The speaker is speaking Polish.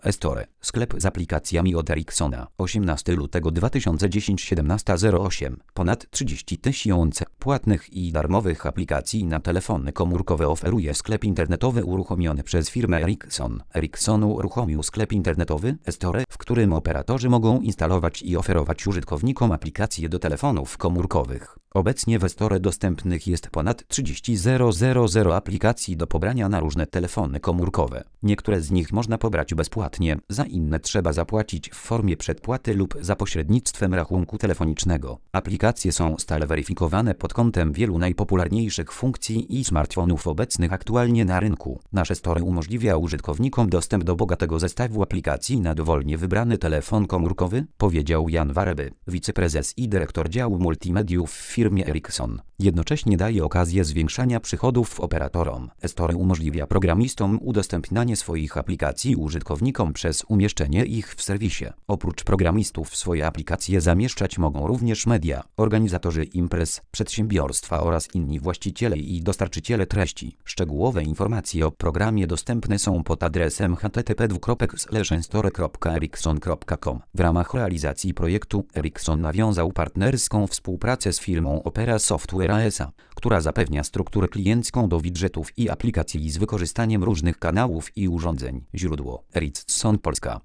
eStore. Sklep z aplikacjami od Ericssona. 18 lutego 2010 17:08. Ponad 30 tysięcy płatnych i darmowych aplikacji na telefony komórkowe oferuje sklep internetowy uruchomiony przez firmę Ericsson. Ericsson uruchomił sklep internetowy eStore, w którym operatorzy mogą instalować i oferować użytkownikom aplikacje do telefonów komórkowych. Obecnie w eStore dostępnych jest ponad 30 aplikacji do pobrania na różne telefony komórkowe. Niektóre z nich można pobrać bezpłatnie, za inne trzeba zapłacić w formie przedpłaty lub za pośrednictwem rachunku telefonicznego. Aplikacje są stale weryfikowane pod kątem wielu najpopularniejszych funkcji i smartfonów obecnych aktualnie na rynku. Nasze Store umożliwia użytkownikom dostęp do bogatego zestawu aplikacji na dowolnie wybrany telefon komórkowy, powiedział Jan Wareby, wiceprezes i dyrektor działu multimediów w firmie Ericsson. Jednocześnie daje okazję zwiększania przychodów operatorom. eStore umożliwia programistom udostępnianie swoich aplikacji użytkownikom przez umieszczenie ich w serwisie. Oprócz programistów swoje aplikacje zamieszczać mogą również media, organizatorzy imprez, przedsiębiorstwa oraz inni właściciele i dostarczyciele treści. Szczegółowe informacje o programie dostępne są pod adresem http://store.ericsson.com. W ramach realizacji projektu Ericsson nawiązał partnerską współpracę z firmą Opera Software SA, która zapewnia strukturę kliencką do widgetów i aplikacji z wykorzystaniem różnych kanałów i urządzeń. Źródło: Ericsson Polska.